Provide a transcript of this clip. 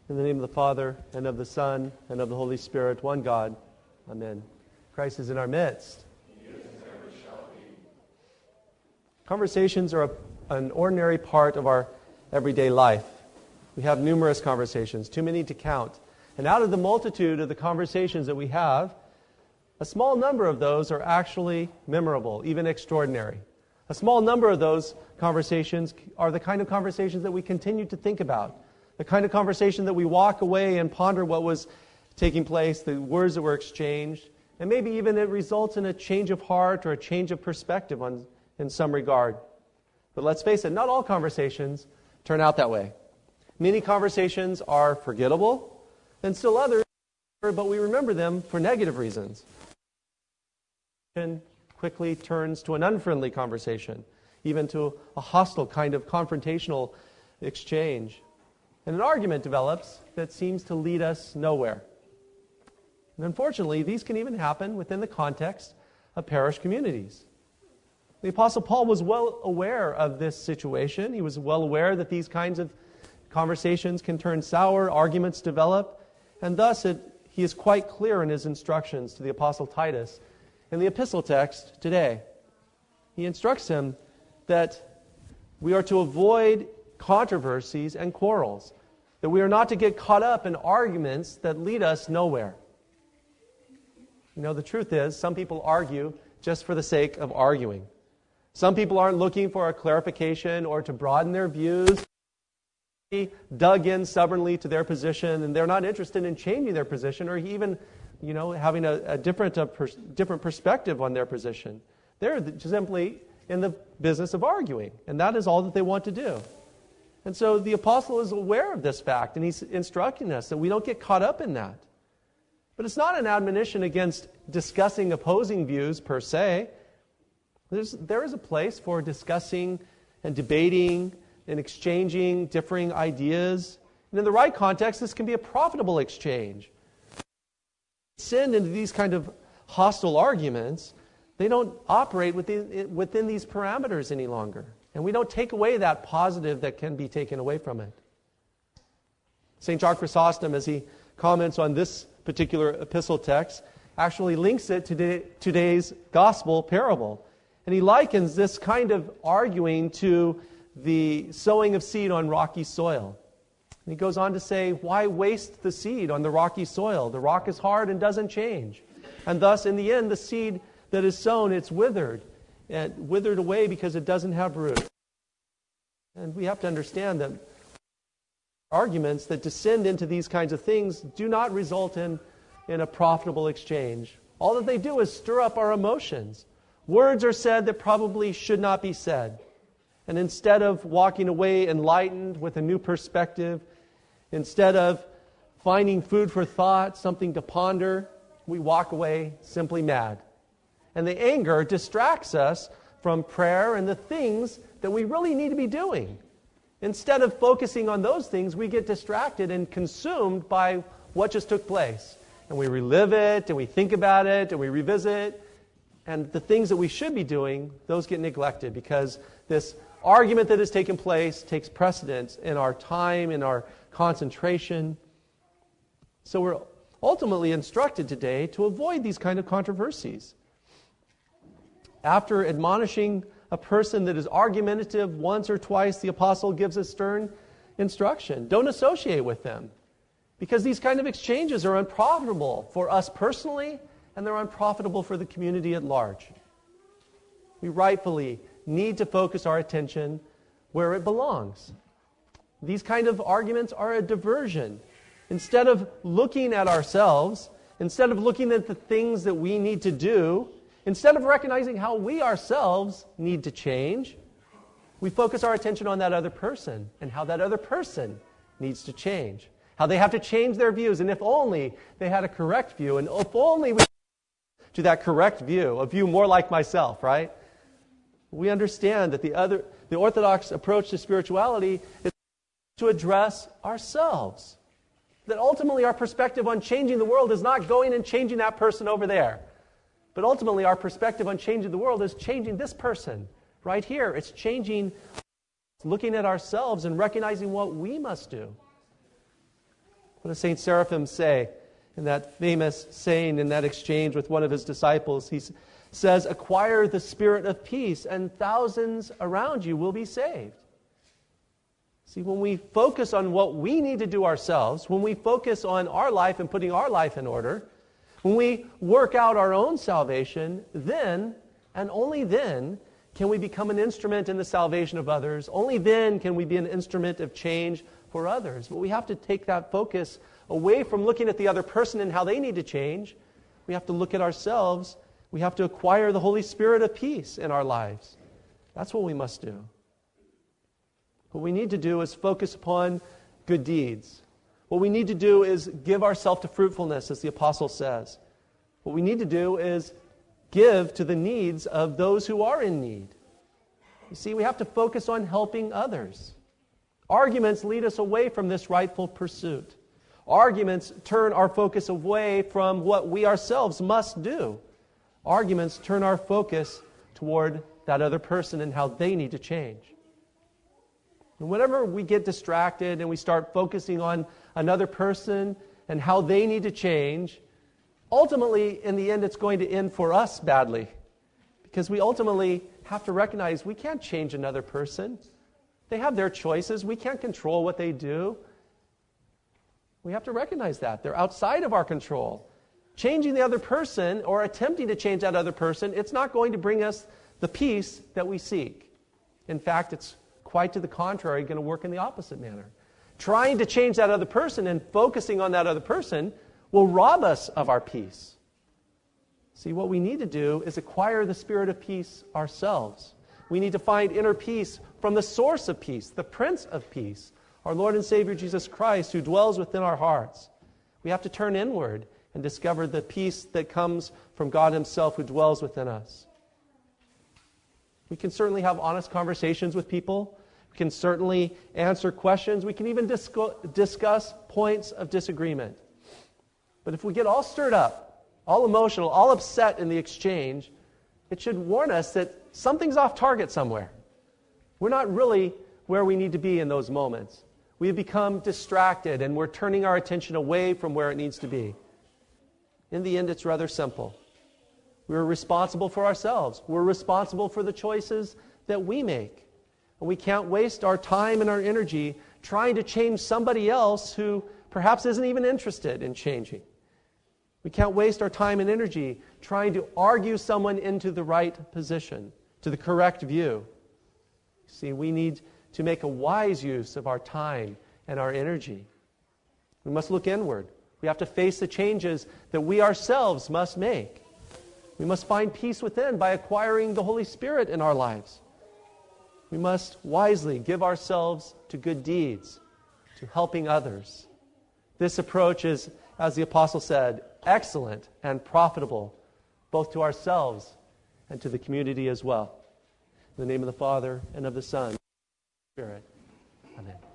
In the name of the Father, and of the Son, and of the Holy Spirit, one God. Amen. Christ is in our midst. He is and ever shall be. Conversations are an ordinary part of our everyday life. We have numerous conversations, too many to count. And out of the multitude of the conversations that we have, a small number of those are actually memorable, even extraordinary. A small number of those conversations are the kind of conversations that we continue to think about. The kind of conversation that we walk away and ponder what was taking place, the words that were exchanged, and maybe even it results in a change of heart or a change of perspective in some regard. But let's face it, not all conversations turn out that way. Many conversations are forgettable, and still others, but we remember them for negative reasons. And quickly turns to an unfriendly conversation, even to a hostile kind of confrontational exchange. And an argument develops that seems to lead us nowhere. And unfortunately, these can even happen within the context of parish communities. The Apostle Paul was well aware of this situation. He was well aware that these kinds of conversations can turn sour, arguments develop, and thus he is quite clear in his instructions to the Apostle Titus. In the epistle text today, he instructs him that we are to avoid controversies and quarrels, that we are not to get caught up in arguments that lead us nowhere. You know, the truth is, some people argue just for the sake of arguing. Some people aren't looking for a clarification or to broaden their views. They dug in stubbornly to their position, and they're not interested in changing their position or even, having a different perspective on their position. They're simply in the business of arguing, and that is all that they want to do. And so the apostle is aware of this fact, and he's instructing us that we don't get caught up in that. But it's not an admonition against discussing opposing views per se. There is a place for discussing and debating and exchanging differing ideas. And in the right context, this can be a profitable exchange. Sin into these kind of hostile arguments, they don't operate within these parameters any longer. And we don't take away that positive that can be taken away from it. St. John Chrysostom, as he comments on this particular epistle text, actually links it to today's gospel parable. And he likens this kind of arguing to the sowing of seed on rocky soil. And he goes on to say, why waste the seed on the rocky soil? The rock is hard and doesn't change. And thus, in the end, the seed that is sown, it's withered away because it doesn't have root. And we have to understand that arguments that descend into these kinds of things do not result in a profitable exchange. All that they do is stir up our emotions. Words are said that probably should not be said. And instead of walking away enlightened with a new perspective, instead of finding food for thought, something to ponder, we walk away simply mad. And the anger distracts us from prayer and the things that we really need to be doing. Instead of focusing on those things, we get distracted and consumed by what just took place. And we relive it, and we think about it, and we revisit. And the things that we should be doing, those get neglected because this argument that has taken place takes precedence in our time, in our concentration. So we're ultimately instructed today to avoid these kind of controversies. After admonishing a person that is argumentative once or twice, the apostle gives a stern instruction. Don't associate with them, because these kind of exchanges are unprofitable for us personally, and they're unprofitable for the community at large. We rightfully need to focus our attention where it belongs. These kind of arguments are a diversion. Instead of looking at ourselves, instead of looking at the things that we need to do, instead of recognizing how we ourselves need to change, we focus our attention on that other person and how that other person needs to change. How they have to change their views, and if only they had a correct view, and if only we to that correct view, a view more like myself, right? We understand that the orthodox approach to spirituality is to address ourselves. That ultimately our perspective on changing the world is not going and changing that person over there. But ultimately our perspective on changing the world is changing this person right here. It's changing, looking at ourselves and recognizing what we must do. What does St. Seraphim say in that famous saying, in that exchange with one of his disciples? He says, acquire the spirit of peace, and thousands around you will be saved. See, when we focus on what we need to do ourselves, when we focus on our life and putting our life in order, when we work out our own salvation, then, and only then, can we become an instrument in the salvation of others. Only then can we be an instrument of change for others. But we have to take that focus away from looking at the other person and how they need to change. We have to look at ourselves. We have to acquire the Holy Spirit of peace in our lives. That's what we must do. What we need to do is focus upon good deeds. What we need to do is give ourselves to fruitfulness, as the apostle says. What we need to do is give to the needs of those who are in need. You see, we have to focus on helping others. Arguments lead us away from this rightful pursuit. Arguments turn our focus away from what we ourselves must do. Arguments turn our focus toward that other person and how they need to change. And whenever we get distracted and we start focusing on another person and how they need to change, ultimately, in the end, it's going to end for us badly. Because we ultimately have to recognize we can't change another person. They have their choices. We can't control what they do. We have to recognize that. They're outside of our control. Changing the other person or attempting to change that other person, it's not going to bring us the peace that we seek. In fact, it's quite to the contrary, going to work in the opposite manner. Trying to change that other person and focusing on that other person will rob us of our peace. See, what we need to do is acquire the spirit of peace ourselves. We need to find inner peace from the source of peace, the Prince of Peace, our Lord and Savior Jesus Christ, who dwells within our hearts. We have to turn inward and discover the peace that comes from God Himself, who dwells within us. We can certainly have honest conversations with people. We can certainly answer questions. We can even discuss points of disagreement. But if we get all stirred up, all emotional, all upset in the exchange, it should warn us that something's off target somewhere. We're not really where we need to be in those moments. We have become distracted and we're turning our attention away from where it needs to be. In the end, it's rather simple. We're responsible for ourselves. We're responsible for the choices that we make. And we can't waste our time and our energy trying to change somebody else who perhaps isn't even interested in changing. We can't waste our time and energy trying to argue someone into the right position, to the correct view. See, we need to make a wise use of our time and our energy. We must look inward. We have to face the changes that we ourselves must make. We must find peace within by acquiring the Holy Spirit in our lives. We must wisely give ourselves to good deeds, to helping others. This approach is, as the apostle said, excellent and profitable, both to ourselves and to the community as well. In the name of the Father, and of the Son, and of the Spirit. Amen.